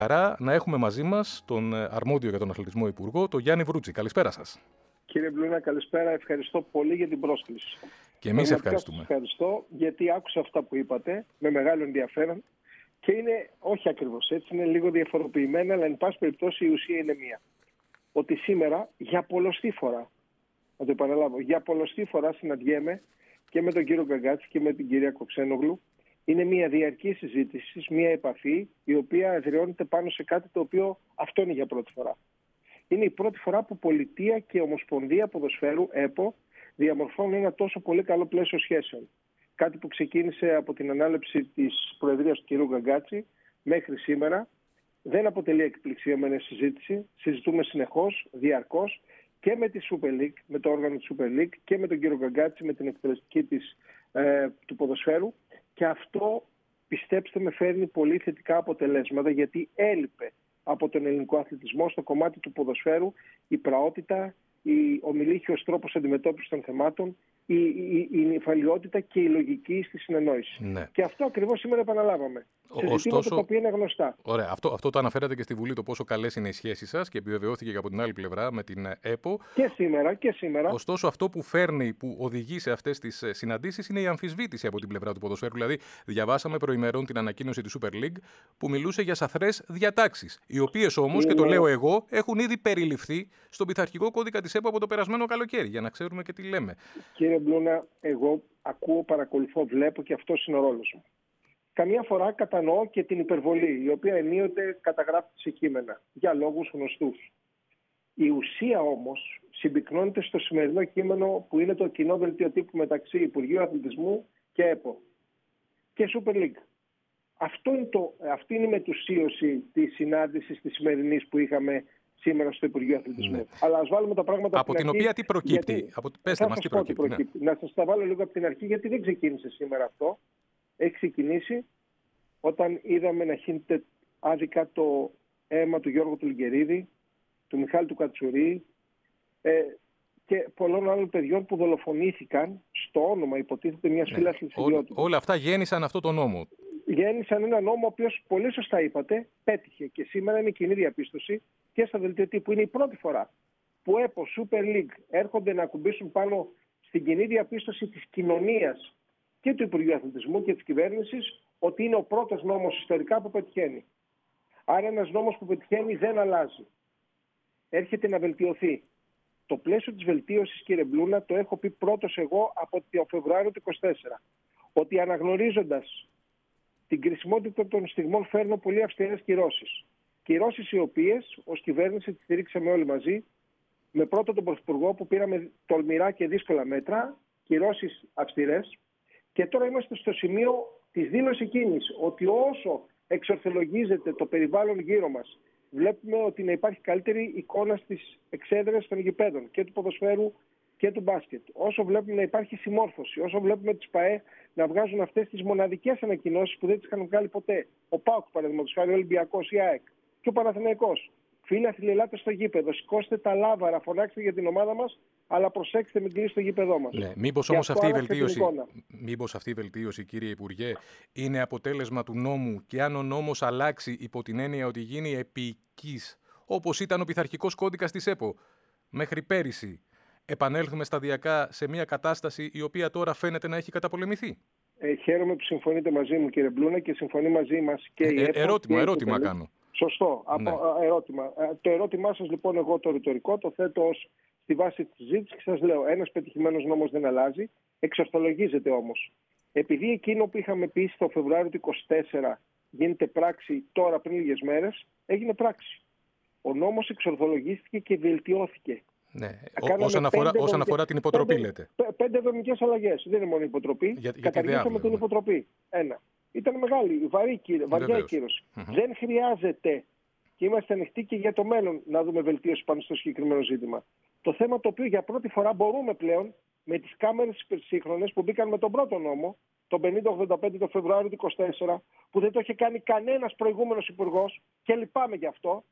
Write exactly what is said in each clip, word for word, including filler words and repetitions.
Χαρά να έχουμε μαζί μας τον αρμόδιο για τον αθλητισμό υπουργό, τον Γιάννη Βρούτση. Καλησπέρα σας. Κύριε Μπλούνα, καλησπέρα. Ευχαριστώ πολύ για την πρόσκληση. Και εμείς ευχαριστούμε. Σας ευχαριστώ γιατί άκουσα αυτά που είπατε με μεγάλο ενδιαφέρον και είναι όχι ακριβώς έτσι, είναι λίγο διαφοροποιημένα, αλλά εν πάση περιπτώσει η ουσία είναι μία. Ότι σήμερα για πολλοστή φορά, να το επαναλάβω, για πολλοστή φορά συναντιέμαι και με τον κύριο Γκαγκάτση και με την κυρία Κοξένογλου. Είναι μια διαρκή συζήτηση, μια επαφή η οποία εδραιώνεται πάνω σε κάτι το οποίο αυτό είναι για πρώτη φορά. Είναι η πρώτη φορά που Πολιτεία και Ομοσπονδία Ποδοσφαίρου, ΕΠΟ, διαμορφώνουν ένα τόσο πολύ καλό πλαίσιο σχέσεων. Κάτι που ξεκίνησε από την ανάληψη της Προεδρίας του κ. Γκαγκάτση μέχρι σήμερα. Δεν αποτελεί εκπληξιόμενη συζήτηση. Συζητούμε συνεχώς, διαρκώς και με τη Super League, με το όργανο της Super League και με τον κ. Γκαγκάτση, με την εκτελεστική της ε, του ποδοσφαίρου. Και αυτό, πιστέψτε με, φέρνει πολύ θετικά αποτελέσματα, γιατί έλειπε από τον ελληνικό αθλητισμό στο κομμάτι του ποδοσφαίρου η πραότητα, η, ο μιλήχιος τρόπος αντιμετώπισης των θεμάτων, η, η, η νυφαλιότητα και η λογική στη συνεννόηση. Ναι. Και αυτό ακριβώς σήμερα επαναλάβαμε. Σε ζητήματα τα οποία είναι γνωστά. Ωραία. Αυτό, αυτό το αναφέρατε και στη Βουλή, το πόσο καλές είναι οι σχέσεις σας και επιβεβαιώθηκε και από την άλλη πλευρά με την ΕΠΟ. Και σήμερα και σήμερα. Ωστόσο, αυτό που φέρνει, που οδηγεί σε αυτές τις συναντήσεις είναι η αμφισβήτηση από την πλευρά του ποδοσφαίρου. Δηλαδή, διαβάσαμε προημερών την ανακοίνωση της Super League που μιλούσε για σαθρές διατάξεις. Οι οποίες όμως, είναι... και το λέω εγώ, έχουν ήδη περιληφθεί στον πειθαρχικό κώδικα της ΕΠΟ από το περασμένο καλοκαίρι. Για να ξέρουμε και τι λέμε. Κύριε Μπλούνα, εγώ ακούω, παρακολουθώ, βλέπω και αυτό είναι ο ρόλος μου. Καμιά φορά κατανοώ και την υπερβολή, η οποία ενίοτε καταγράφεται σε κείμενα, για λόγους γνωστούς. Η ουσία όμως συμπυκνώνεται στο σημερινό κείμενο που είναι το κοινό δελτίο τύπου μεταξύ Υπουργείου Αθλητισμού και ΕΠΟ και Super League. Αυτό είναι το, αυτή είναι η μετουσίωση της συνάντησης της σημερινής που είχαμε σήμερα στο Υπουργείο Αθλητισμού. Ναι. Αλλά ας βάλουμε τα πράγματα από την, την οποία τι προκύπτει. Γιατί... Από... Πέστε μας τι προκύπτει. προκύπτει. Ναι. Να σας τα βάλω λίγο από την αρχή, γιατί δεν ξεκίνησε σήμερα αυτό. Έχει ξεκινήσει όταν είδαμε να χύνεται άδικα το αίμα του Γιώργου του Λιγκερίδη, του Μιχάλη του Κατσουρί ε, και πολλών άλλων παιδιών που δολοφονήθηκαν στο όνομα, υποτίθεται, μιας ναι. φύλαξης ιδιότητας. Όλα αυτά γέννησαν αυτό το νόμο. Γέννησαν ένα νόμο ο οποίος, πολύ σωστά είπατε, πέτυχε και σήμερα είναι κοινή διαπίστωση και στα δελτία τύπου. Είναι η πρώτη φορά που ΕΠΟ, Super League έρχονται να ακουμπήσουν πάνω στην κοινή διαπίστωση της κοινωνίας και του Υπουργείου Αθλητισμού και της κυβέρνησης, ότι είναι ο πρώτος νόμος ιστορικά που πετυχαίνει. Άρα ένας νόμος που πετυχαίνει δεν αλλάζει. Έρχεται να βελτιωθεί. Το πλαίσιο της βελτίωσης, κύριε Μπλούνα, το έχω πει πρώτος εγώ από το Φεβρουάριο του είκοσι τέσσερα. Ότι αναγνωρίζοντας την κρισιμότητα των στιγμών φέρνω πολύ αυστηρές κυρώσεις. Κυρώσεις οι οποίες ως κυβέρνηση τις στηρίξαμε όλοι μαζί, με πρώτο τον Πρωθυπουργό που πήραμε τολμηρά και δύσκολα μέτρα, κυρώσεις αυστηρές. Και τώρα είμαστε στο σημείο της δήλωσης εκείνης ότι όσο εξορθολογίζεται το περιβάλλον γύρω μας, βλέπουμε ότι να υπάρχει καλύτερη εικόνα στις εξέδρες των γηπέδων και του ποδοσφαίρου και του μπάσκετ. Όσο βλέπουμε να υπάρχει συμμόρφωση, όσο βλέπουμε τις ΠΑΕ να βγάζουν αυτές τις μοναδικές ανακοινώσεις που δεν τις είχαν βγάλει ποτέ. Ο ΠΑΟΚ, παραδείγματος χάρη, ο Ολυμπιακός, η ΑΕΚ και ο Παναθηναϊκός. Φίλοι, ελάτε στο γήπεδο, σηκώστε τα λάβαρα, φωνάξτε για την ομάδα μας, αλλά προσέξτε μην κλείσει το γήπεδό μας. Ναι, μήπως όμως αυτή η, βελτίωση, μήπως αυτή η βελτίωση, κύριε Υπουργέ, είναι αποτέλεσμα του νόμου και αν ο νόμος αλλάξει υπό την έννοια ότι γίνει επικής, όπως ήταν ο πειθαρχικός κώδικας της ΕΠΟ μέχρι πέρυσι, επανέλθουμε σταδιακά σε μια κατάσταση η οποία τώρα φαίνεται να έχει καταπολεμηθεί. Ε, χαίρομαι που συμφωνείτε μαζί μου, κύριε Μπλούνα, και συμφωνεί μαζί μας και η ε, ΕΠΟ. Ερώτημα, και ερώτημα κάνω. Σωστό. Ναι. Από, ερώτημα. Το ερώτημά σας, λοιπόν, εγώ το ρητορικό το θέτω ως στη βάση της συζήτησης και σας λέω: ένας πετυχημένος νόμος δεν αλλάζει, εξορθολογίζεται όμως. Επειδή εκείνο που είχαμε πει στο Φεβρουάριο του είκοσι τέσσερα γίνεται πράξη τώρα πριν λίγες μέρες, έγινε πράξη. Ο νόμος εξορθολογίστηκε και βελτιώθηκε. Ναι. Όσον αφορά, όσον πέντε, αφορά την υποτροπή, πέντε, λέτε. Πέντε δομικές αλλαγές. Δεν είναι μόνο η υποτροπή. Για, Καταργήσαμε την υποτροπή. Ένα. Ήταν μεγάλη, βαρύ, βαριά η κύρωση. Mm-hmm. Δεν χρειάζεται, και είμαστε ανοιχτοί και για το μέλλον, να δούμε βελτίωση πάνω στο συγκεκριμένο ζήτημα. Το θέμα το οποίο για πρώτη φορά μπορούμε πλέον με τις κάμερες υπερσύγχρονες που μπήκαν με τον πρώτο νόμο, τον πενήντα ογδόντα πέντε το Φεβρουάριο του είκοσι τέσσερα, που δεν το είχε κάνει κανένας προηγούμενος υπουργός και λυπάμαι γι' αυτό.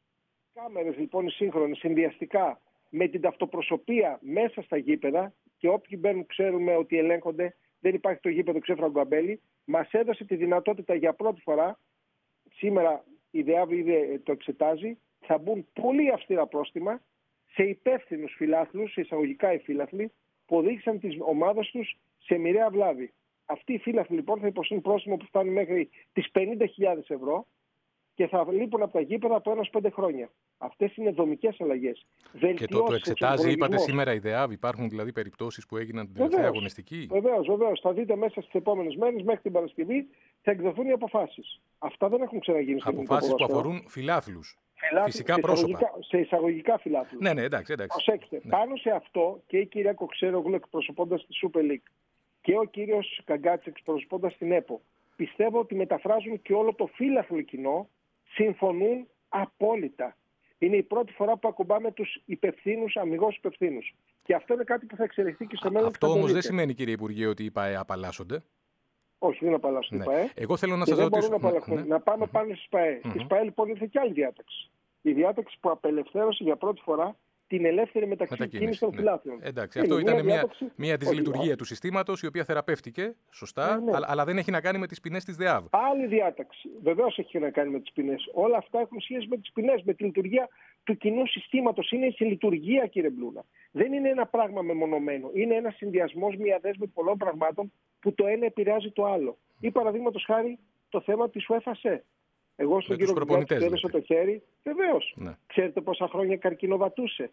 Κάμερες λοιπόν οι σύγχρονες συνδυαστικά με την ταυτοπροσωπία μέσα στα γήπεδα, και όποιοι μπαίνουν ξέρουμε ότι ελέγχονται, δεν υπάρχει το γήπεδο ξέφραγκο αμπέλι, μας έδωσε τη δυνατότητα για πρώτη φορά σήμερα η ΔΕΑΒ ήδη το εξετάζει, θα μπουν πολύ αυστηρά πρόστιμα σε υπεύθυνους φιλάθλους, σε εισαγωγικά οι φίλαθλοι, που οδήγησαν τις ομάδες τους σε μοιραία βλάβη. Αυτοί οι φίλαθλοι λοιπόν θα υποστούν πρόστιμο που φτάνει μέχρι τις πενήντα χιλιάδες ευρώ και θα λείπουν από τα γήπεδα από ένα πέντε χρόνια. Αυτές είναι δομικές αλλαγές. Και το, το εξετάζει, είπατε σήμερα, η ΔΕΑΒ. Υπάρχουν δηλαδή περιπτώσεις που έγιναν την τελευταία αγωνιστική. Βεβαίως, βεβαίως. Θα δείτε μέσα στις επόμενες μέρες, μέχρι την Παρασκευή, θα εκδοθούν οι αποφάσεις. Αυτά δεν έχουν ξαναγίνει στο ελληνικό ποδόσφαιρο. Αποφάσεις που αφορούν φιλάθλους. Φυσικά σε πρόσωπα. Εισαγωγικά, σε εισαγωγικά φιλάθλους. Ναι, ναι, εντάξει, εντάξει. Προσέξτε, ναι. Πάνω σε αυτό και η κυρία Κοξέρογλου εκπροσωπώντας τη Super League και ο κύριος Καγκάτσης εκπροσωπώντας την ΕΠΟ, πιστεύω ότι μεταφράζουν και όλο το φύλαθλο κοινό, συμφωνούν απόλυτα. Είναι η πρώτη φορά που ακουμπάμε τους υπευθύνους, αμιγώς υπευθύνους. Και αυτό είναι κάτι που θα εξελιχθεί και στο μέλλον. Αυτό όμως δεν σημαίνει, κύριε Υπουργέ, ότι οι ΠΑΕ απαλλάσσονται. Όχι, δεν απαλλάσσονται ναι. οι ΠΑΕ. Εγώ θέλω να σας ρωτήσω. Να, ναι. να πάμε mm-hmm. πάνω στις ΠΑΕ. Mm-hmm. Στις ΠΑΕ λοιπόν ήρθε και άλλη διάταξη. Η διάταξη που απελευθέρωσε για πρώτη φορά την ελεύθερη μετακίνηση των ναι. φιλάθλων. Εντάξει, αυτό ήταν μια, μια, μια δυσλειτουργία του συστήματος, η οποία θεραπεύτηκε σωστά, ναι, ναι. Αλλά, αλλά δεν έχει να κάνει με τις ποινές της ΔΕΑΒ. Άλλη διάταξη. Βεβαίως έχει να κάνει με τις ποινές. Όλα αυτά έχουν σχέση με τις ποινές, με τη λειτουργία του κοινού συστήματος. Είναι σε λειτουργία, κύριε Μπλούνα. Δεν είναι ένα πράγμα μεμονωμένο. Είναι ένα συνδυασμός, μια δέσμη πολλών πραγμάτων που το ένα επηρεάζει το άλλο. Ή παραδείγματος χάρη το θέμα της UEFA. Εγώ στον κύριο Γκουγκάτση έδωσα το χέρι. Βεβαίως. Ναι. Ξέρετε πόσα χρόνια καρκινοβατούσε.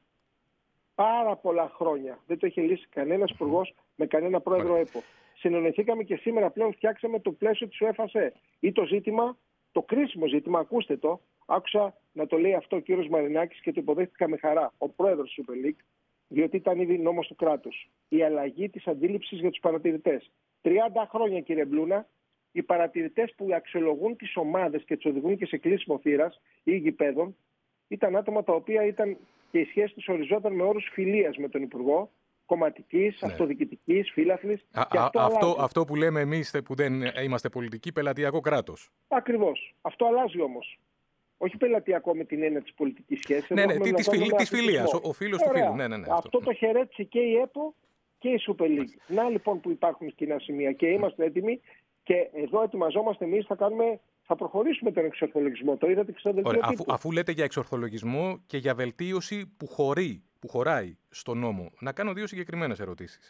Πάρα πολλά χρόνια. Δεν το είχε λύσει κανένας υπουργός με κανένα πρόεδρο ΕΠΟ. Συνεννοηθήκαμε και σήμερα πλέον φτιάξαμε το πλαίσιο της UEFA. Ή το ζήτημα, το κρίσιμο ζήτημα, ακούστε το, άκουσα να το λέει αυτό ο κύριος Μαρινάκης και το υποδέχτηκα με χαρά, ο πρόεδρος της Super League, διότι ήταν ήδη νόμος του κράτους. Η αλλαγή της αντίληψης για τους παρατηρητές. τριάντα χρόνια, κύριε Μπλούνα, οι παρατηρητές που αξιολογούν τις ομάδες και τις οδηγούν και σε κλείσιμο θύρας ή γηπέδων ήταν άτομα τα οποία ήταν και η σχέση τους οριζόταν με όρους φιλίας με τον Υπουργό, κομματικής, ναι. αυτοδιοικητικής, φίλαθλης. Α, και αυτό, αυτό, αυτό που λέμε εμείς που δεν είμαστε πολιτικοί, πελατειακό κράτος. Ακριβώς. Αυτό αλλάζει όμως. Όχι πελατειακό με την έννοια της πολιτικής σχέσης. Ναι, ναι, της φιλ, φιλίας, ο, ο φίλος του φίλου. Ναι, ναι, ναι, αυτό αυτό το χαιρέτησε και η ΕΠΟ και η Super League. Να λοιπόν που υπάρχουν κοινά σημεία και είμαστε έτοιμοι και εδώ ετοιμαζόμαστε εμείς, θα κάνουμε... Θα προχωρήσουμε τον εξορθολογισμό. Το είδατε και στο δελτίο τύπου. Αφού, αφού λέτε για εξορθολογισμό και για βελτίωση που, χωρεί, που χωράει στον νόμο, να κάνω δύο συγκεκριμένες ερωτήσεις.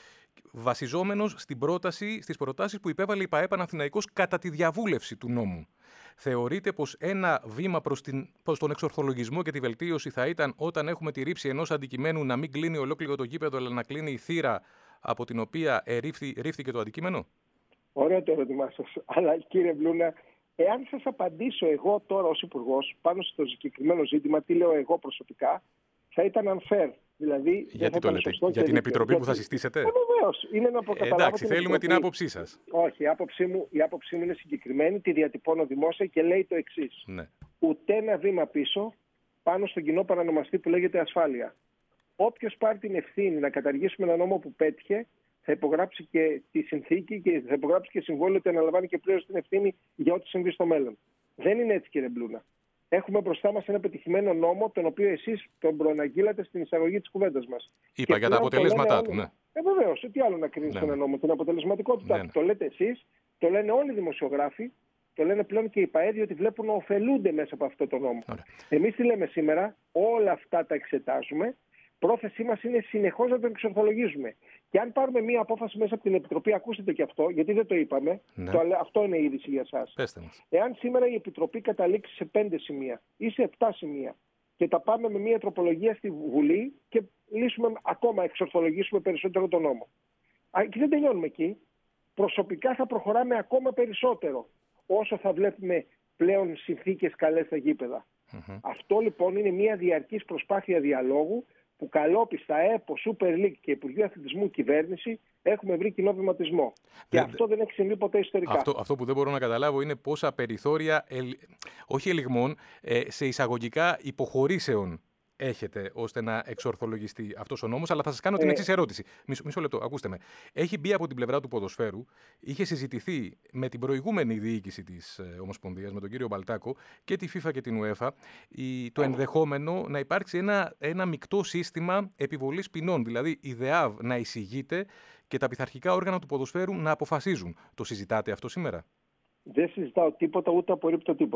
Βασιζόμενος στην πρόταση, στις προτάσεις που υπέβαλε η ΠΑΕ Παναθηναϊκός κατά τη διαβούλευση του νόμου, θεωρείτε πως ένα βήμα προς, την, προς τον εξορθολογισμό και τη βελτίωση θα ήταν όταν έχουμε τη ρήψη ενός αντικειμένου να μην κλείνει ολόκληρο το γήπεδο, αλλά να κλείνει η θύρα από την οποία ερήφθη, ρίφθηκε το αντικείμενο? Ωραίο το ερώτημά σας. Αλλά κύριε Μπλούνα, εάν σας απαντήσω εγώ τώρα ως Υπουργός πάνω στο συγκεκριμένο ζήτημα, τι λέω εγώ προσωπικά, θα ήταν unfair. Δηλαδή, γιατί το λέτε, για την επιτροπή γιατί... που θα συστήσετε? Ε, βεβαίως. Είναι να προκαταλάβω. Εντάξει, την θέλουμε επιτροπή. Την άποψή σας. Όχι, η άποψή, μου, η άποψή μου είναι συγκεκριμένη, τη διατυπώνω δημόσια και λέει το εξής. Ναι. Ούτε ένα βήμα πίσω πάνω στον κοινό παρανομαστή που λέγεται ασφάλεια. Όποιος πάρει την ευθύνη να καταργήσουμε ένα νόμο που πέτυχε, θα υπογράψει και τη συνθήκη και θα υπογράψει και συμβόλαιο ότι αναλαμβάνει και πλήρως την ευθύνη για ό,τι συμβεί στο μέλλον. Δεν είναι έτσι, κύριε Μπλούνα. Έχουμε μπροστά μας ένα πετυχημένο νόμο, τον οποίο εσείς τον προαναγγείλατε στην εισαγωγή της κουβέντας μας. Είπα και για τα αποτελέσματά του, ναι. Ε, βεβαίως, τι άλλο να κρίνεις ναι. ένα νόμο, την αποτελεσματικότητά του. Ναι. Το λέτε εσείς, το λένε όλοι οι δημοσιογράφοι, το λένε πλέον και οι ΠΑΕ, ότι βλέπουν να ωφελούνται μέσα από αυτό το νόμο. Εμείς τι λέμε σήμερα, όλα αυτά τα εξετάζουμε. Πρόθεσή μας είναι συνεχώς να τον εξορθολογίζουμε. Και αν πάρουμε μία απόφαση μέσα από την Επιτροπή, ακούστε το και αυτό, γιατί δεν το είπαμε, ναι. το, αυτό είναι η είδηση για εσάς. Εάν σήμερα η Επιτροπή καταλήξει σε πέντε σημεία ή σε επτά σημεία και τα πάμε με μία τροπολογία στη Βουλή και λύσουμε ακόμα, εξορθολογήσουμε περισσότερο τον νόμο. Και δεν τελειώνουμε εκεί. Προσωπικά θα προχωράμε ακόμα περισσότερο όσο θα βλέπουμε πλέον συνθήκες καλές στα γήπεδα. Mm-hmm. Αυτό λοιπόν είναι μία διαρκής προσπάθεια διαλόγου που καλόπιστα ΕΠΟ, Super League και Υπουργείο Αθλητισμού κυβέρνηση έχουμε βρει κοινό βηματισμό. Και αυτό δεν έχει συμβεί ποτέ ιστορικά. Αυτό, αυτό που δεν μπορώ να καταλάβω είναι πόσα περιθώρια, ελ, όχι ελιγμών, ε, σε εισαγωγικά υποχωρήσεων έχετε ώστε να εξορθολογιστεί αυτός ο νόμος, αλλά θα σας κάνω την ε... εξής ερώτηση. Μισό, μισό λεπτό, ακούστε με. Έχει μπει από την πλευρά του ποδοσφαίρου, είχε συζητηθεί με την προηγούμενη διοίκηση της ε, Ομοσπονδίας, με τον κύριο Μπαλτάκο και τη FIFA και την UEFA, η, το ενδεχόμενο να υπάρξει ένα, ένα μεικτό σύστημα επιβολής ποινών, δηλαδή η ΔΕΑΒ να εισηγείται και τα πειθαρχικά όργανα του ποδοσφαίρου να αποφασίζουν. Το συζητάτε αυτό σήμερα? Δεν συζητάω τίποτα, ούτε απορρίπτω τίποτα.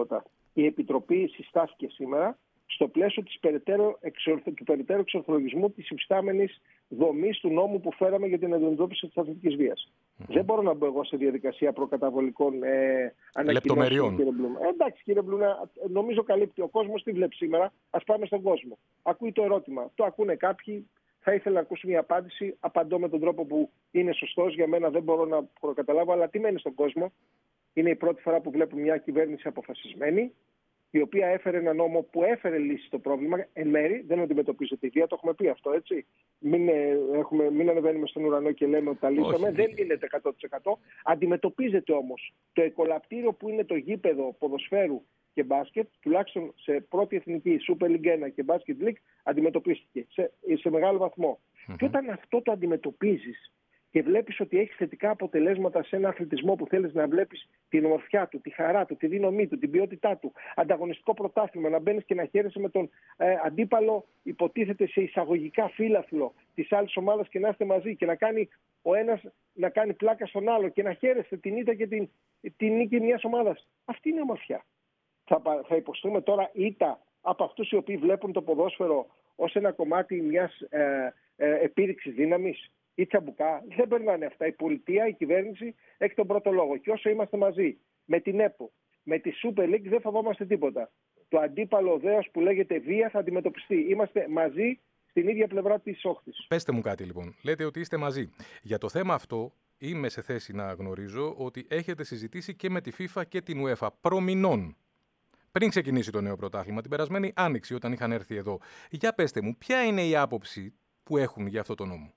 Η Επιτροπή συστάθηκε σήμερα στο πλαίσιο της περαιτέρω εξορθ... του περαιτέρω εξορθολογισμού της υφιστάμενης δομής του νόμου που φέραμε για την αντιμετώπιση της αθλητικής βίας. Mm-hmm. Δεν μπορώ να μπω εγώ σε διαδικασία προκαταβολικών ε, ανακοινώσεων, κύριε Μπλούνα. Ε, εντάξει, κύριε Μπλούνα, νομίζω καλύπτει ο κόσμος, τι βλέπει σήμερα. Ας πάμε στον κόσμο. Ακούει το ερώτημα. Το ακούνε κάποιοι. Θα ήθελα να ακούσω μια απάντηση. Απαντώ με τον τρόπο που είναι σωστός. Για μένα δεν μπορώ να προκαταλάβω, αλλά τι μένει στον κόσμο. Είναι η πρώτη φορά που βλέπουμε μια κυβέρνηση αποφασισμένη, η οποία έφερε ένα νόμο που έφερε λύση στο πρόβλημα. Εν μέρη δεν αντιμετωπίζεται η βία, το έχουμε πει αυτό, έτσι. Μην, έχουμε, μην ανεβαίνουμε στον ουρανό και λέμε ότι τα λύσαμε. Όχι. Δεν λύνεται εκατό τοις εκατό. Αντιμετωπίζεται όμως. Το εκολαπτήριο που είναι το γήπεδο ποδοσφαίρου και μπάσκετ, τουλάχιστον σε πρώτη εθνική, Super League ένα και Basket League, αντιμετωπίστηκε σε, σε μεγάλο βαθμό. Mm-hmm. Και όταν αυτό το αντιμετωπίζεις και βλέπεις ότι έχει θετικά αποτελέσματα σε ένα αθλητισμό που θέλεις να βλέπεις την ομορφιά του, τη χαρά του, τη δύναμή του, την ποιότητά του, ανταγωνιστικό πρωτάθλημα, να μπαίνεις και να χαίρεσαι με τον ε, αντίπαλο, υποτίθεται σε εισαγωγικά φύλαθλο της άλλης ομάδας και να είστε μαζί και να κάνει ο ένας να κάνει πλάκα στον άλλο και να χαίρεστε την ήττα και την, την νίκη μιας ομάδας. Αυτή είναι η ομορφιά. Θα, θα υποστούμε τώρα ήττα από αυτούς οι οποίοι βλέπουν το ποδόσφαιρο ως ένα κομμάτι μιας ε, ε, επίδειξης δύναμης ή τσαμπουκά. Δεν περνάνε αυτά. Η πολιτεία, η κυβέρνηση έχει τον πρώτο λόγο. Και όσο είμαστε μαζί με την ΕΠΟ, με τη Super League, δεν φοβόμαστε τίποτα. Το αντίπαλο δέος που λέγεται βία θα αντιμετωπιστεί. Είμαστε μαζί στην ίδια πλευρά της όχθης. Πέστε μου κάτι λοιπόν. Λέτε ότι είστε μαζί. Για το θέμα αυτό είμαι σε θέση να γνωρίζω ότι έχετε συζητήσει και με τη FIFA και την UEFA προμηνών. Πριν ξεκινήσει το νέο πρωτάθλημα, την περασμένη Άνοιξη, όταν είχαν έρθει εδώ. Για πέστε μου, ποια είναι η άποψη που έχουν για αυτό το νόμο?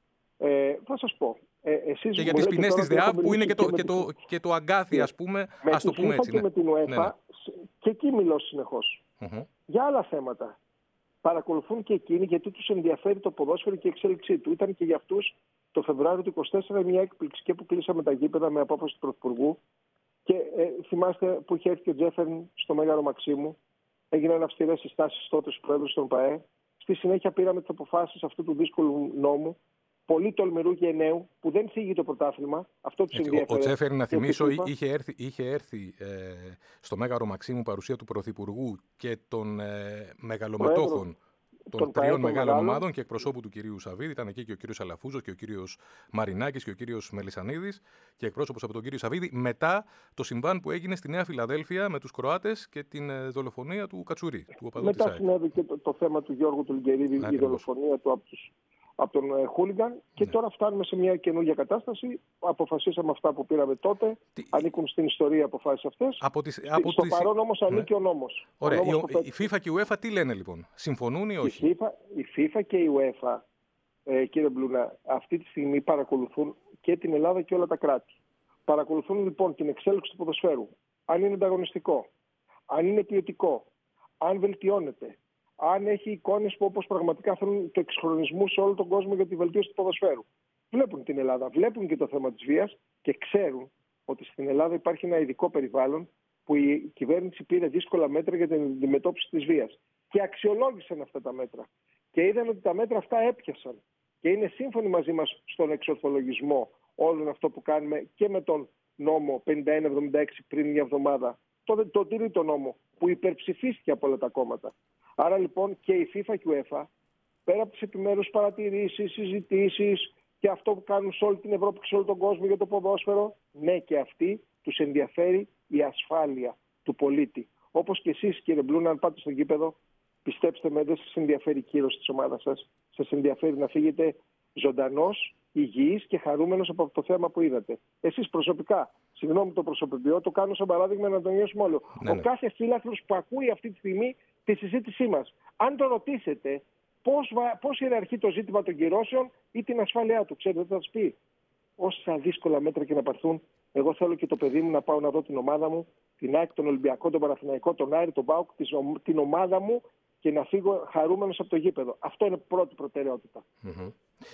Ε, θα σας πω. Ε, εσείς και για τις ποινές της ΔΕΑΒ που είναι και το, και το, και το αγκάθι, ας πούμε, με ας το πούμε έτσι. Και ναι. με την UEFA, ναι, ναι. Και εκεί μιλώ συνεχώς. Uh-huh. Για άλλα θέματα. Παρακολουθούν και εκείνοι γιατί τους ενδιαφέρει το ποδόσφαιρο και η εξέλιξή του. Ήταν και για αυτούς το Φεβρουάριο του είκοσι τέσσερα μια έκπληξη και που κλείσαμε τα γήπεδα με απόφαση του Πρωθυπουργού. Και ε, θυμάστε που είχε έρθει και ο Τζέφερν στο Μέγαρο Μαξίμου. Έγιναν αυστηρές συστάσεις τότε στους πρόεδρους των ΠΑΕ. Στη συνέχεια πήραμε τις αποφάσεις αυτού του δύσκολου νόμου, πολύ τολμηρού και νέου, που δεν θίγει το πρωτάθλημα. Αυτό τους ενδιαφέρει. Ο Τζέφερν, να θυμίσω, είχε έρθει, είχε έρθει ε, στο Μέγαρο Μαξίμου παρουσία του Πρωθυπουργού και των ε, μεγαλομετόχων των, των τριών μεγάλων ομάδων και εκπροσώπου του κυρίου Σαββίδη. Ήταν εκεί και ο κύριος Αλαφούζος και ο κύριος Μαρινάκης και ο κύριος Μελισσανίδης και εκπρόσωπος από τον κύριο Σαββίδη, μετά το συμβάν που έγινε στη Νέα Φιλαδέλφια με τους Κροάτες και την ε, δολοφονία του Κατσουρί, του οπαδού της ΑΕΚ. Μετά συνέβη και το, το θέμα του Γιώργου του Λιγκερίδη, η δολοφονία του από τους από τον ε, Χούλιγκαν και ναι. Τώρα φτάνουμε σε μια καινούργια κατάσταση. Αποφασίσαμε αυτά που πήραμε τότε. Τι... Ανήκουν στην ιστορία αποφάσεις αυτές. Από τις, από Στο τις... παρόν όμως ανήκει ναι. ο νόμος. Ωραία. Ο νόμος η, η FIFA και η UEFA τι λένε λοιπόν? Συμφωνούν ή όχι? Η FIFA, η FIFA και η UEFA, ε, κύριε Μπλούνα, αυτή τη στιγμή παρακολουθούν και την Ελλάδα και όλα τα κράτη. Παρακολουθούν λοιπόν την εξέλιξη του ποδοσφαίρου. Αν είναι ανταγωνιστικό, αν είναι ποιοτικό, αν βελτιώνεται, αν έχει εικόνες που όπως πραγματικά θέλουν το εξχρονισμού σε όλο τον κόσμο για τη βελτίωση του ποδοσφαίρου. Βλέπουν την Ελλάδα, βλέπουν και το θέμα της βίας και ξέρουν ότι στην Ελλάδα υπάρχει ένα ειδικό περιβάλλον που η κυβέρνηση πήρε δύσκολα μέτρα για την αντιμετώπιση της βίας. Και αξιολόγησαν αυτά τα μέτρα. Και είδαν ότι τα μέτρα αυτά έπιασαν. Και είναι σύμφωνοι μαζί μας στον εξορθολογισμό όλων αυτό που κάνουμε και με τον νόμο πενήντα ένα εβδομήντα έξι πριν μια εβδομάδα. Το, το τρίτο νόμο που υπερψηφίστηκε από όλα τα κόμματα. Άρα λοιπόν και η FIFA και η UEFA, πέρα από τις επιμέρους παρατηρήσεις, συζητήσεις και αυτό που κάνουν σε όλη την Ευρώπη και σε όλο τον κόσμο για το ποδόσφαιρο, ναι και αυτοί τους ενδιαφέρει η ασφάλεια του πολίτη. Όπως και εσείς κύριε Μπλούνα, αν πάτε στο γήπεδο, πιστέψτε με, δεν σας ενδιαφέρει η κύρωση της ομάδας σας. Σας ενδιαφέρει να φύγετε ζωντανός, υγιής και χαρούμενος από το θέμα που είδατε. Εσείς προσωπικά, συγγνώμη το προσωπικό, το κάνω σαν παράδειγμα να το νιώσουμε όλο. Ναι, ναι. Ο κάθε φίλαθλος που ακούει αυτή τη στιγμή τη συζήτησή μας, αν το ρωτήσετε πώς, πώς ιεραρχεί το ζήτημα των κυρώσεων ή την ασφάλειά του, ξέρετε τι θα σας πει? Όσα δύσκολα μέτρα και να πάρθουν, εγώ θέλω και το παιδί μου να πάω να δω την ομάδα μου, την ΑΕΚ, τον Ολυμπιακό, τον Παναθηναϊκό, τον Άρη, τον ΠΑΟΚ, την ομάδα μου και να φύγω χαρούμενος από το γήπεδο. Αυτό είναι πρώτη προτεραιότητα. Mm-hmm.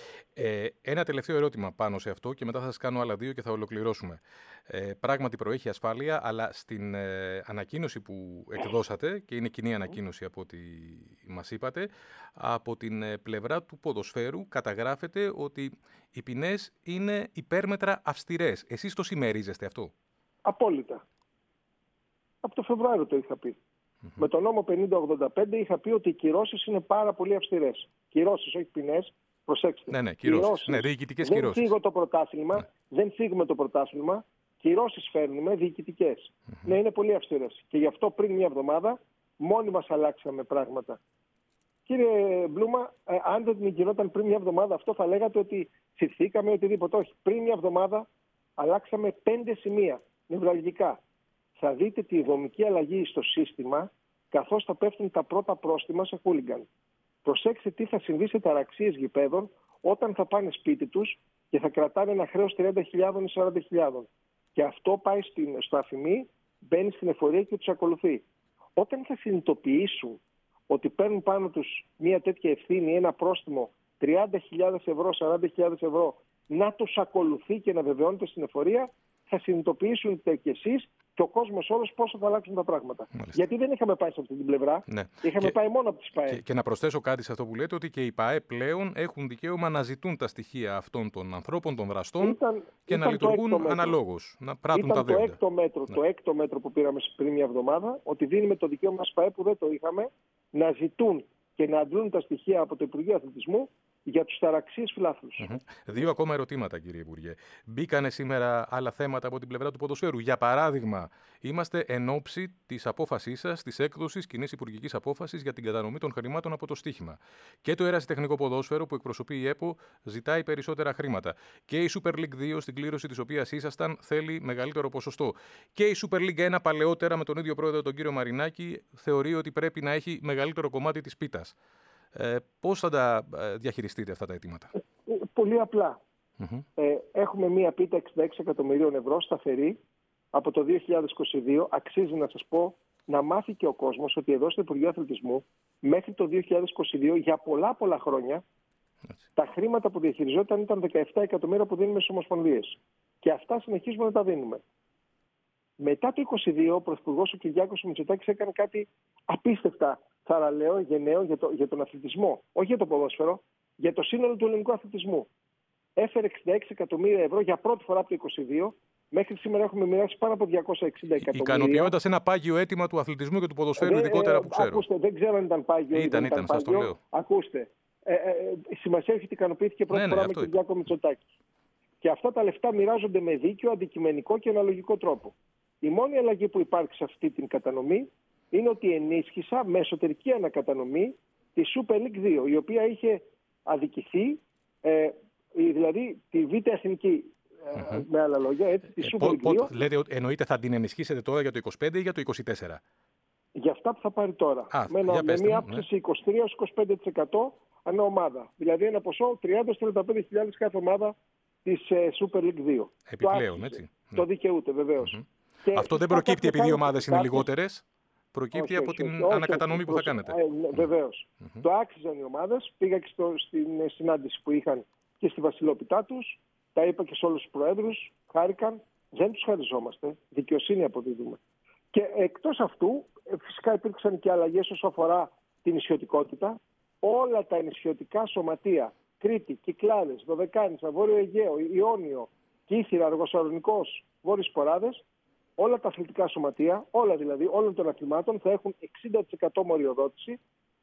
Ε, ένα τελευταίο ερώτημα πάνω σε αυτό και μετά θα σας κάνω άλλα δύο και θα ολοκληρώσουμε. Ε, πράγματι προέχει ασφάλεια, αλλά στην ε, ανακοίνωση που εκδώσατε, και είναι κοινή ανακοίνωση από ό,τι μας είπατε, από την ε, πλευρά του ποδοσφαίρου καταγράφεται ότι οι ποινές είναι υπέρμετρα αυστηρές. Εσείς το συμμερίζεστε αυτό? Απόλυτα. Από το Φεβρουάριο το είχα πει. Mm-hmm. Με τον νόμο πενήντα ογδόντα πέντε είχα πει ότι οι κυρώσεις είναι πάρα πολύ αυστηρές. Κυρώσεις, όχι ποινές. Προσέξτε. Ναι, ναι, κυρώσεις. Ναι, διοικητικές κυρώσεις. Δεν φύγω το πρωτάθλημα, ναι. δεν φύγουμε το πρωτάθλημα. Κυρώσεις φέρνουμε διοικητικές. Mm-hmm. Ναι, είναι πολύ αυστηρές. Και γι' αυτό πριν μια εβδομάδα μόνοι μας αλλάξαμε πράγματα. Κύριε Μπλούμα, ε, αν δεν γινόταν πριν μια εβδομάδα αυτό, θα λέγατε ότι ψηθήκαμε οτιδήποτε. Όχι. Πριν μια εβδομάδα αλλάξαμε πέντε σημεία νευραλγικά. Θα δείτε τη δομική αλλαγή στο σύστημα, καθώς θα πέφτουν τα πρώτα πρόστιμα σε χούλιγκαν. Προσέξτε τι θα συμβεί σε ταραξίες γηπέδων όταν θα πάνε σπίτι τους και θα κρατάνε ένα χρέος τριάντα χιλιάδες ή σαράντα χιλιάδες. Και αυτό πάει στην, στο αφημί, μπαίνει στην εφορία και τους ακολουθεί. Όταν θα συνειδητοποιήσουν ότι παίρνουν πάνω τους μια τέτοια ευθύνη, ένα πρόστιμο τριάντα χιλιάδες ευρώ, σαράντα χιλιάδες ευρώ, να τους ακολουθεί και να βεβαιώνεται στην εφορία, θα συνειδητοποιήσουν και εσείς και ο κόσμος όλος πόσο θα αλλάξουν τα πράγματα. Μάλιστα. Γιατί δεν είχαμε πάει σε αυτή την πλευρά. Ναι. Είχαμε και, πάει μόνο από τις ΠΑΕ. Και, και να προσθέσω κάτι σε αυτό που λέτε, ότι και οι ΠΑΕ πλέον έχουν δικαίωμα να ζητούν τα στοιχεία αυτών των ανθρώπων, των δραστών ήταν, και ήταν να λειτουργούν αναλόγως. Να πράττουν ήταν τα δέοντα. Το έκτο, μέτρο, ναι. το έκτο μέτρο που πήραμε πριν μια εβδομάδα, ότι δίνουμε το δικαίωμα στις ΠΑΕ που δεν το είχαμε, να ζητούν και να αντλούν τα στοιχεία από το Υπουργείο Αθλητισμού για τους ταραξίες φιλάθλους. Mm-hmm. Δύο ακόμα ερωτήματα, κύριε Υπουργέ. Μπήκανε σήμερα άλλα θέματα από την πλευρά του ποδοσφαίρου. Για παράδειγμα, είμαστε εν ώψη της απόφασής σας, της έκδοσης κοινής υπουργικής απόφασης για την κατανομή των χρημάτων από το στοίχημα. Και το ερασιτεχνικό ποδόσφαιρο που εκπροσωπεί η ΕΠΟ ζητάει περισσότερα χρήματα. Και η Super League δύο, στην κλήρωση της οποίας ήσασταν, θέλει μεγαλύτερο ποσοστό. Και η Super League ένα παλαιότερα, με τον ίδιο πρόεδρο τον κύριο Μαρινάκη, θεωρεί ότι πρέπει να έχει μεγαλύτερο κομμάτι της πίτας. Ε, πώς θα τα διαχειριστείτε αυτά τα αιτήματα? Πολύ απλά. Mm-hmm. Ε, έχουμε μία πίτα εξήντα έξι εκατομμυρίων ευρώ σταθερή από το δύο χιλιάδες είκοσι δύο. Αξίζει να σας πω να μάθει και ο κόσμος ότι εδώ στο Υπουργείο Αθλητισμού μέχρι το δύο χιλιάδες είκοσι δύο για πολλά πολλά χρόνια Έτσι. τα χρήματα που διαχειριζόταν ήταν δεκαεπτά εκατομμύρια που δίνουμε στις ομοσπονδίες. Και αυτά συνεχίζουμε να τα δίνουμε. Μετά το είκοσι δύο ο Πρωθυπουργός ο Κυριάκος Μητσοτάκης έκανε κάτι απίστευτα θαραλέο, γενναίο για, το, για τον αθλητισμό. Όχι για το ποδόσφαιρο, για το σύνολο του ελληνικού αθλητισμού. Έφερε εξήντα έξι εκατομμύρια ευρώ για πρώτη φορά από το είκοσι δύο. Μέχρι σήμερα έχουμε μοιράσει πάνω από διακόσια εξήντα εκατομμύρια. Ικανοποιώντας ένα πάγιο αίτημα του αθλητισμού και του ποδοσφαίρου, ειδικότερα που ξέρω. Ακούστε, δεν ξέρω αν ήταν πάγιο ή ήταν, ήταν, ήταν σας το λέω. Ακούστε, ε, ε, η σημασία έχει ότι ικανοποιήθηκε πρώτη ναι, φορά ναι, με τον Κυριάκο Μητσοτάκη. Και αυτά τα λεφτά μοιράζονται με δίκαιο, αντικειμενικό και αναλογικό τρόπο. Η μόνη αλλαγή που υπάρχει σε αυτή την κατανομή είναι ότι ενίσχυσα με εσωτερική ανακατανομή τη Super League δύο, η οποία είχε αδικηθεί, ε, δηλαδή τη Β' Εθνική, ε, mm-hmm. με άλλα λόγια, έτσι, τη Super League δύο. Λέτε, εννοείται θα την ενισχύσετε τώρα για το είκοσι πέντε ή για το είκοσι τέσσερα? Για αυτά που θα πάρει τώρα. Α, με, ένα, με μια αύξηση ναι. είκοσι τρία με είκοσι πέντε τοις εκατό ανά ομάδα. Δηλαδή ένα ποσό τριάντα με τριάντα πέντε χιλιάδες κάθε ομάδα της ε, Super League δύο. Επιπλέον, το έτσι. Το ναι. δικαιούται βεβαίως. Mm-hmm. Αυτό δεν προκύπτει επειδή οι ομάδες είναι λιγότερες. Προκύπτει όχι, από όχι, την όχι, ανακατανομή όχι, που θα κάνετε. Ε, βεβαίως. Mm-hmm. Το άξιζαν οι ομάδες. Πήγα και στο, στην συνάντηση που είχαν και στη Βασιλόπιτά τους. Τα είπα και σε όλους τους προέδρους. Χάρηκαν. Δεν τους χαριζόμαστε. Δικαιοσύνη αποδίδουμε. Και εκτός αυτού, φυσικά υπήρξαν και αλλαγές όσο αφορά την νησιωτικότητα. Όλα τα νησιωτικά σωματεία, Κρήτη, Κυκλάδες, Δωδεκάνησα, Βόρειο Αιγαίο, Ιόνιο, Κύθυρα, Αργοσαρονικός, Βόρειες Ποράδες, όλα τα αθλητικά σωματεία, όλα δηλαδή, όλων των αθλημάτων θα έχουν εξήντα τοις εκατό μοριοδότηση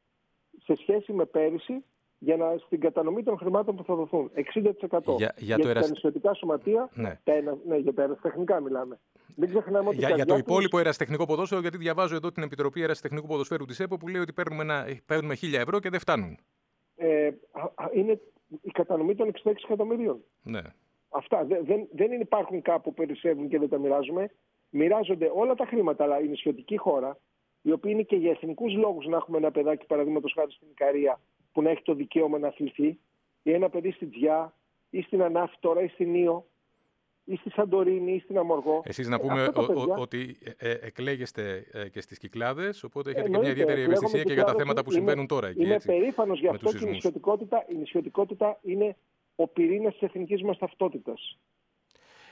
σε σχέση με πέρυσι για να, στην κατανομή των χρημάτων που θα δοθούν. εξήντα τοις εκατό. Για, για, για το τα νησιωτικά σωματεία, ναι. τα, ναι, για τα ερασιτεχνικά μιλάμε. Μην ξεχνάμε ότι για, για το υπόλοιπο ερασιτεχνικό ποδόσφαιρο, γιατί διαβάζω εδώ την Επιτροπή Ερασιτεχνικού Ποδοσφαίρου της ΕΠΟ που λέει ότι παίρνουμε, ένα, παίρνουμε χίλια ευρώ και δεν φτάνουν. Ε, είναι η κατανομή των εξήντα έξι εκατομμυρίων. Ναι. Αυτά δεν, δεν, δεν υπάρχουν κάπου που περισσεύουν και δεν τα μοιράζουμε. Μοιράζονται όλα τα χρήματα, αλλά η νησιωτική χώρα, η οποία είναι και για εθνικούς λόγους να έχουμε ένα παιδάκι, παραδείγματος χάρη στην Ικαρία, που να έχει το δικαίωμα να αθληθεί, ή ένα παιδί στην Τζιά, ή στην Ανάφη τώρα, ή στην Ήο, ή στη Σαντορίνη, ή στην Αμοργό. Εσείς να πούμε ο, παιδιά, ο, ότι ε, εκλέγεστε ε, και στις Κυκλάδες, οπότε έχετε ε, και μια ιδιαίτερη ευαισθησία και για τα θέματα που συμβαίνουν τώρα εκεί. Είμαι περήφανος γι' αυτό και η νησιωτικότητα, η νησιωτικότητα είναι ο πυρήνας της εθνικής μας ταυτότητας.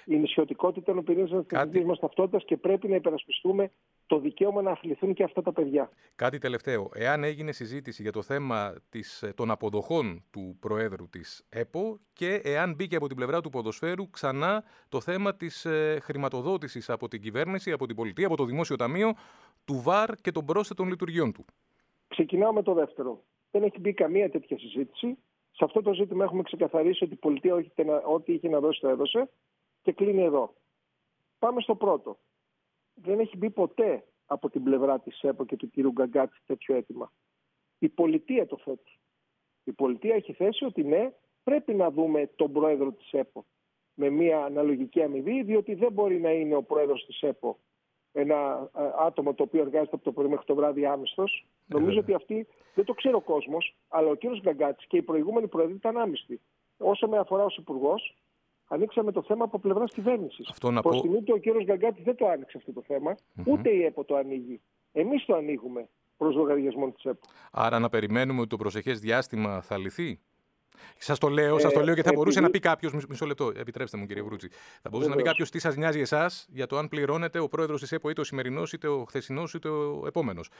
Η νησιωτικότητα είναι ο πυρήνας της εθνικής μας ταυτότητας και πρέπει να υπερασπιστούμε το δικαίωμα να αθληθούν και αυτά τα παιδιά. Κάτι τελευταίο. Εάν έγινε συζήτηση για το θέμα της, των αποδοχών του Προέδρου της ΕΠΟ και εάν μπήκε από την πλευρά του ποδοσφαίρου ξανά το θέμα της ε, χρηματοδότησης από την κυβέρνηση, από την πολιτεία, από το Δημόσιο Ταμείο, του ΒΑΡ και των πρόσθετων λειτουργιών του. Ξεκινάω με το δεύτερο. Δεν έχει μπει καμία τέτοια συζήτηση. Σε αυτό το ζήτημα έχουμε ξεκαθαρίσει ότι η πολιτεία ό,τι είχε να δώσει το έδωσε και κλείνει εδώ. Πάμε στο πρώτο. Δεν έχει μπει ποτέ από την πλευρά της ΕΠΟ και του κ. Γκαγκάτση τέτοιο αίτημα. Η πολιτεία το θέτει. Η πολιτεία έχει θέσει ότι ναι, πρέπει να δούμε τον πρόεδρο της ΕΠΟ με μια αναλογική αμοιβή, διότι δεν μπορεί να είναι ο πρόεδρος της ΕΠΟ ένα άτομο το οποίο εργάζεται από το πρωί μέχρι το βράδυ άμυστος. Ε, Νομίζω ότι αυτή δεν το ξέρει ο κόσμος, αλλά ο κ. Γκαγκάτση και οι προηγούμενοι πρόεδροι ήταν άμυστοι. Όσο με αφορά ως υπουργός, ανοίξαμε το θέμα από πλευράς κυβέρνησης. Προς πω... στιγμή του ο κ. Γκαγκάτση δεν το άνοιξε αυτό το θέμα, mm-hmm. ούτε η ΕΠΟ το ανοίγει. Εμείς το ανοίγουμε προς λογαριασμό της ΕΠΟ. Άρα να περιμένουμε ότι το προσεχές διάστημα θα λυθεί. Σας το λέω, σας το λέω και θα ε, μπορούσε επειδή... να πει κάποιος. Μισό λεπτό, επιτρέψτε μου κύριε Βρούτση. Θα μπορούσε Βεβαίως. να πει κάποιος τι σας νοιάζει εσάς για το αν πληρώνεται ο πρόεδρος της ΕΠΟ είτε ο σημερινός, είτε ο χθεσινός, είτε ο επόμενος.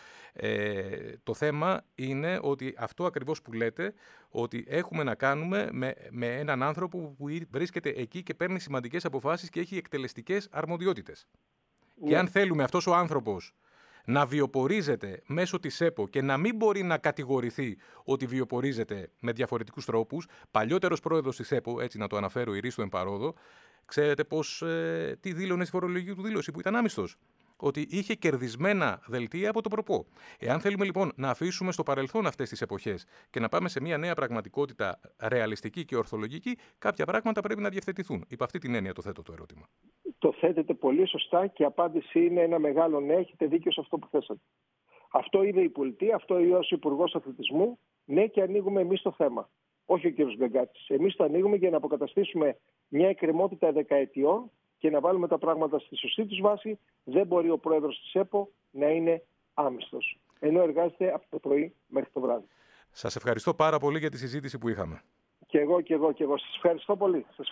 Ε, το θέμα είναι ότι αυτό ακριβώς που λέτε, ότι έχουμε να κάνουμε με, με έναν άνθρωπο που βρίσκεται εκεί και παίρνει σημαντικές αποφάσεις και έχει εκτελεστικές αρμοδιότητες. Ναι. Και αν θέλουμε αυτός ο άνθρωπος να βιοπορίζεται μέσω της ΕΠΟ και να μην μπορεί να κατηγορηθεί ότι βιοπορίζεται με διαφορετικούς τρόπους. Παλιότερος πρόεδρος της ΕΠΟ, έτσι να το αναφέρω, η Ρίστο Εμπαρόδο, ξέρετε πώς, ε, τι δήλωνε στη φορολογική του δήλωση που ήταν άμυστος. Ότι είχε κερδισμένα δελτία από το προπό. Εάν θέλουμε λοιπόν να αφήσουμε στο παρελθόν αυτές τις εποχές και να πάμε σε μια νέα πραγματικότητα ρεαλιστική και ορθολογική, κάποια πράγματα πρέπει να διευθετηθούν. Υπ' αυτή την έννοια το θέτω το ερώτημα. Το θέτετε πολύ σωστά και η απάντηση είναι ένα μεγάλο ναι. Έχετε δίκιο σε αυτό που θέσατε. Αυτό είδε η πολιτεία, αυτό είδε ως Υπουργός Αθλητισμού. Ναι, και ανοίγουμε εμείς το θέμα. Όχι ο κ. Γκαγκάτσης. Εμείς το ανοίγουμε για να αποκαταστήσουμε μια εκκρεμότητα δεκαετιών και να βάλουμε τα πράγματα στη σωστή τους βάση. Δεν μπορεί ο πρόεδρος της ΕΠΟ να είναι άμυστος, ενώ εργάζεται από το πρωί μέχρι το βράδυ. Σας ευχαριστώ πάρα πολύ για τη συζήτηση που είχαμε. Και εγώ, και εγώ, και εγώ. Σας ευχαριστώ πολύ. Σας